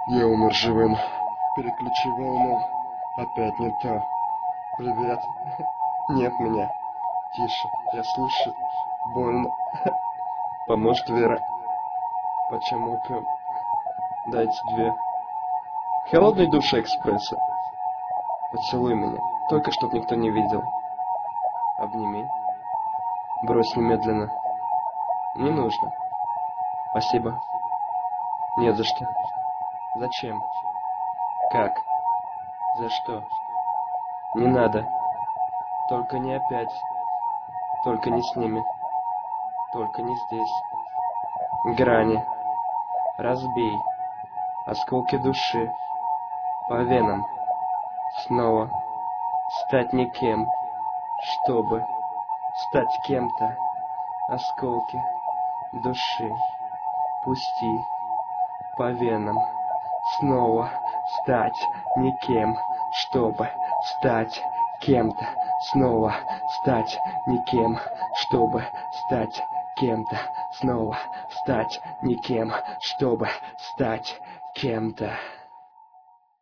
Я умер живым. Переключи волну. Опять не то. Привет. Нет меня. Тише. Я слышу. Больно. Поможет Вера. Почему пьем? Дайте 2. Холодный душ экспресса. Поцелуй меня. Только чтоб никто не видел. Обними. Брось немедленно. Не нужно. Спасибо. Не за что. Зачем? Как? За что? Не надо. Только не опять. Только не с ними. Только не здесь. Грани. Разбей. Осколки души. По венам. Снова. Стать никем. Чтобы стать кем-то. Осколки души. Пусти. По венам. Снова стать никем. Чтобы стать кем-то. Снова стать никем. Чтобы стать кем-то. Снова стать никем. Чтобы стать кем-то.